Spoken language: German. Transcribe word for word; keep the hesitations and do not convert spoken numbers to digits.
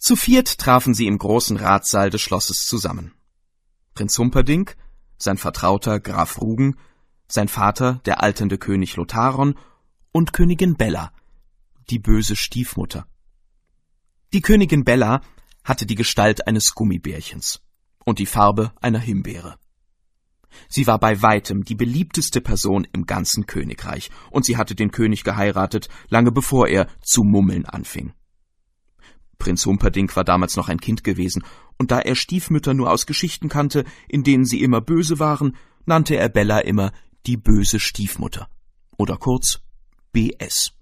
Zu viert trafen sie im großen Ratssaal des Schlosses zusammen. Prinz Humperdinck, sein Vertrauter Graf Rugen, sein Vater, der alternde König Lotharon, und Königin Bella, die böse Stiefmutter. Die Königin Bella hatte die Gestalt eines Gummibärchens und die Farbe einer Himbeere. Sie war bei weitem die beliebteste Person im ganzen Königreich, und sie hatte den König geheiratet, lange bevor er zu mummeln anfing. Prinz Humperdinck war damals noch ein Kind gewesen, und da er Stiefmütter nur aus Geschichten kannte, in denen sie immer böse waren, nannte er Bella immer die böse Stiefmutter oder kurz B S.